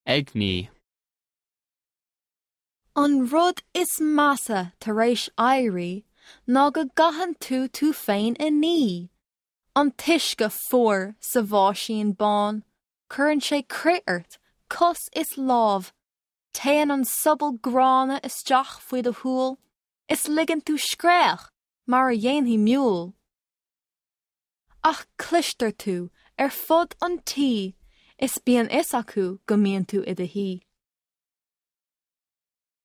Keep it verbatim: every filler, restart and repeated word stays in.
ag ní. An rud is massa tar éis éirí ná go gahan tú tú féin i ní. An tuisce fuór sa bháisín bán, churann sé critart, cos is lámh, téann an subal grána isteach faoi do thuail, is ligean tú scréach mar a dhéanfaí miúil. Ach clistear tú ar fud an tí, is bíonn is acu go mbíonn tú i do hí.